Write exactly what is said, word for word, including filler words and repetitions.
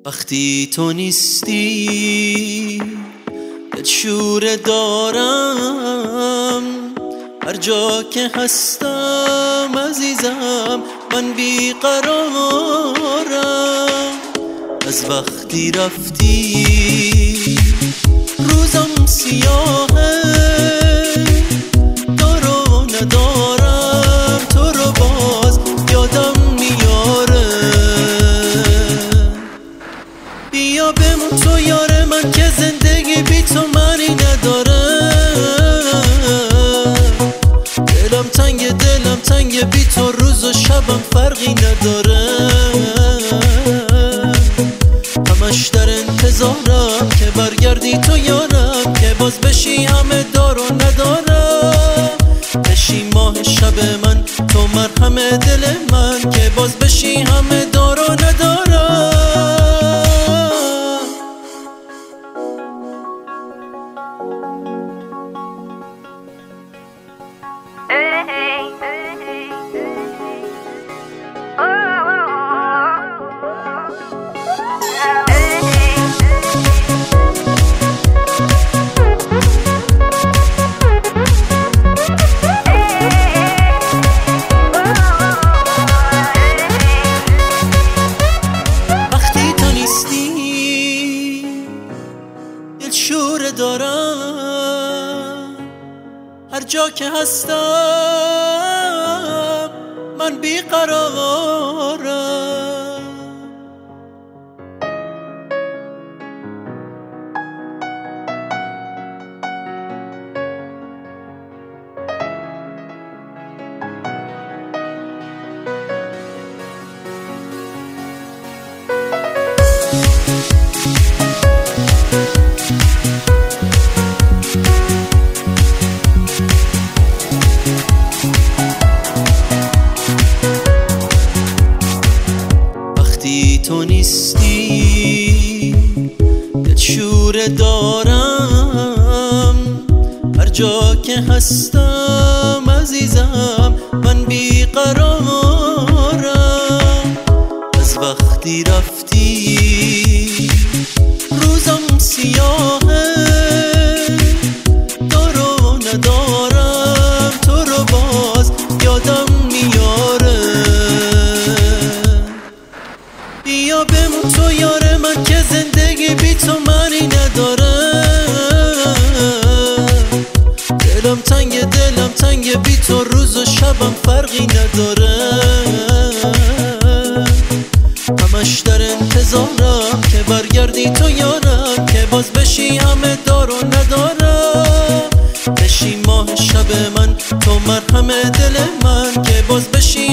وقتی تو نیستی دلشوره دارم، هر جا که هستم عزیزم من بیقرارم. از وقتی رفتی روزم سیاهه، دارو ندارم تو رو باز یادم میاره. بیا بمون تو یار من که زندگی بی تو معنی نداره. دلم تنگ دلم تنگ بی تو روز و شبم فرقی نداره. همش در انتظارم که برگردی تو یارم، که باز بشی همه دار و ندارم. بشی ماه شب من تو مرهم دل من، که باز بشی همه دار و ندارم. دلشوره دارم هر جا که هستم من بیقرارم. تو نیستی دلشوره دارم هر جا که هستم عزیزم من بیقرارم. از وقتی رفتی روزم سیاهه، دارو ندارم تو رو باز یادم میاره. بیا بمون تو یار من که زندگی بی تو معنی نداره. دلم تنگ دلم تنگ بی تو روز و شبم فرقی نداره. همش در انتظارم که برگردی تو یارم، که باز بشی همه دار و ندارم. بشی ماه شب من تو مرهم دل من، که باز بشی